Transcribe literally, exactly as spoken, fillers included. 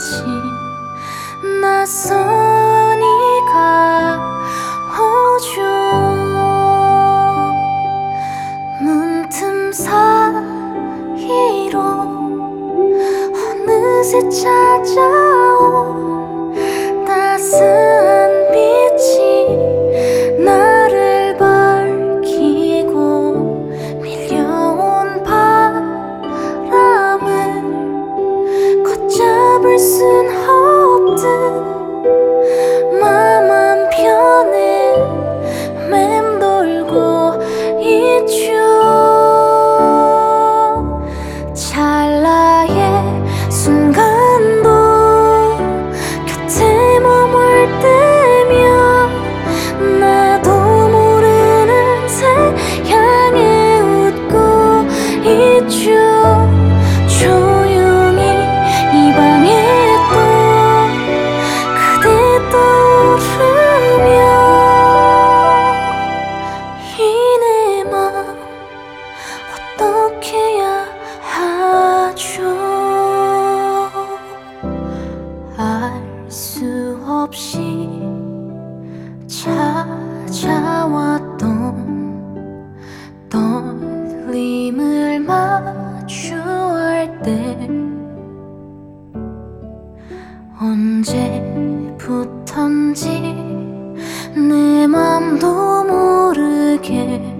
같이 낯선 이가 오죠. 문틈 사이로 어느새 찾아온 따스한 빛이 나를 밝히고 밀려온 바람을 걷잡을 순 없듯 맘 한편에 맴돌고 있죠. 찰나의 순간도 곁에 머물 때면 나도 모르는 새 향해 웃고 있죠. 조용히 이 방에 또 그대 떠오르며 이 내 맘 어떻게 해야 하죠. 알 수 없이 찾아왔던 떨림을 마주할 때 언제부턴지 내 맘도 모르게